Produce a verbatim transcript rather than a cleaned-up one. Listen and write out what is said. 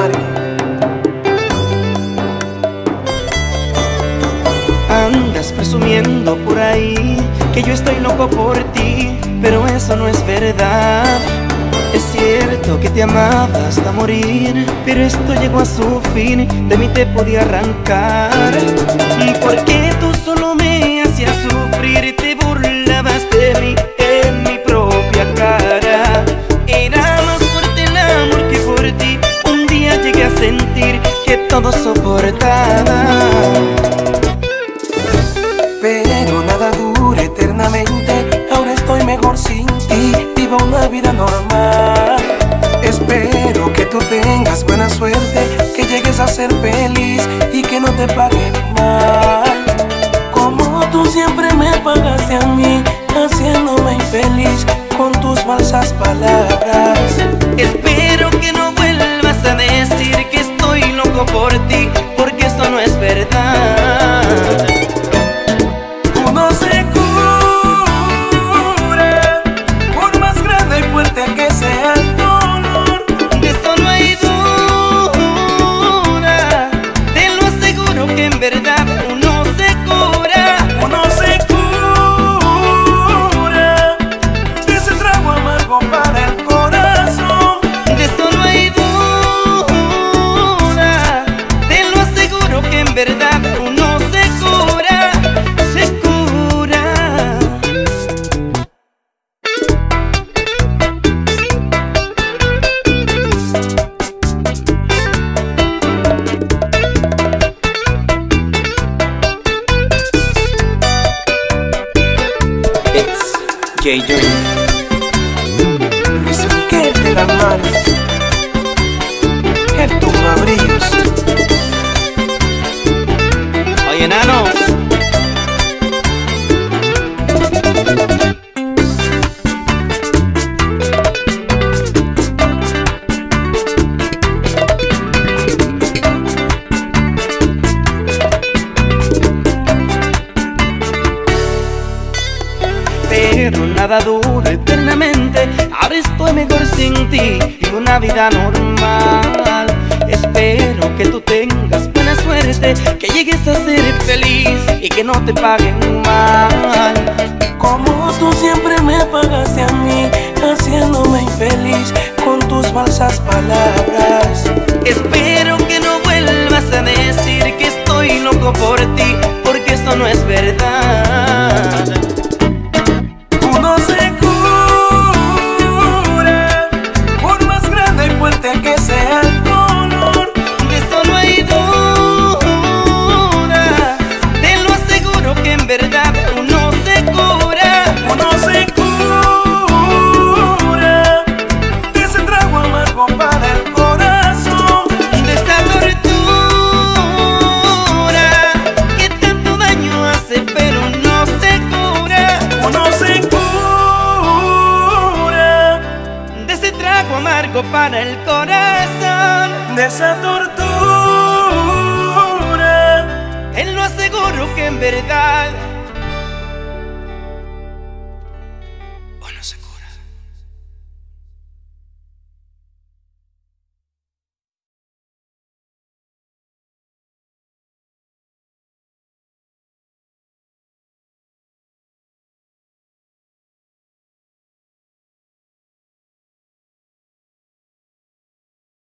amargue. Andas presumiendo por ahí que yo estoy loco por ti, pero eso no es verdad. Es cierto que te amaba hasta morir, pero esto llegó a su fin, de mí te podía arrancar. Porque tú solo me hacías sufrir, te burlabas de mí en mi propia cara. Era más fuerte el amor que por ti, un día llegué a sentir que todo soportaba. Pero nada dura eternamente, ahora estoy mejor sin ti, vivo una vida normal. Espero que tú tengas buena suerte, que llegues a ser feliz y que no te paguen mal. Como tú siempre me pagaste a mí, haciéndome infeliz con tus falsas palabras. Espero que no vuelvas a decir que estoy loco por ti, porque eso no es verdad. Uno se cura, por más grande y fuerte que sea el dolor. De eso no hay duda, te lo aseguro que en verdad uno se cura. Uno se cura de ese trago amargo para el corazón. De eso no hay duda, te lo aseguro que en verdad uno se cura, se cura. It's J Dream. Luis Miguel de la Mano, el Tumabrillos. Oye, nano. Pero nada dura eternamente, ahora estoy mejor sin ti, vivo una vida normal. Espero que tú tengas buena suerte, que llegues a ser feliz y que no te paguen mal. Como tú siempre me pagaste a mí, haciéndome infeliz con tus falsas palabras. Espero que no vuelvas a decir que estoy loco por ti, porque eso no es verdad. Uno se cura, por más grande y fuerte que sea el dolor. De eso no hay duda, te lo aseguro que en verdad uno se cura. Uno se cura de ese trago amargo para el corazón. De esta tortura que tanto daño hace pero no se cura. Uno se cura De ese trago amargo para el corazón. de esa tortura. Él lo aseguro que en verdad